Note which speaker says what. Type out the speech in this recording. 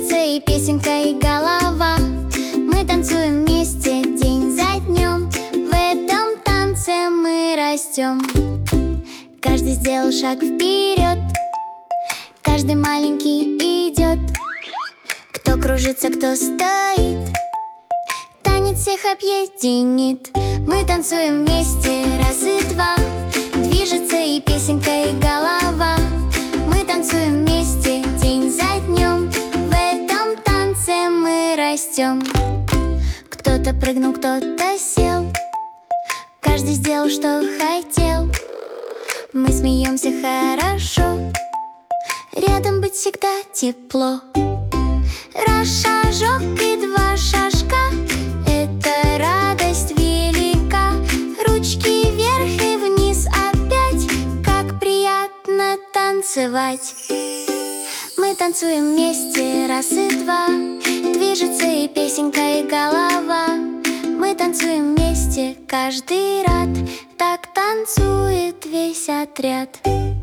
Speaker 1: Движется и песенка, и голова. Мы танцуем вместе день за днем. В этом танце мы растем. Каждый сделал шаг вперед, каждый маленький идет. Кто кружится, кто стоит, танец всех объединит. Мы танцуем вместе, раз и два. Движется и песенка, и голова. Мы танцуем вместе день за днем. В этом танце мы растем. Кто-то прыгнул, кто-то сел, каждый сделал, что хотел. Мы смеемся хорошо, рядом быть всегда тепло. Раз шажок и два шажка, это радость велика. Ручки вверх и вниз опять, как приятно танцевать. Мы танцуем вместе, раз и два. Движется и песенка, и голова. Мы танцуем вместе, каждый рад. Так танцует весь отряд.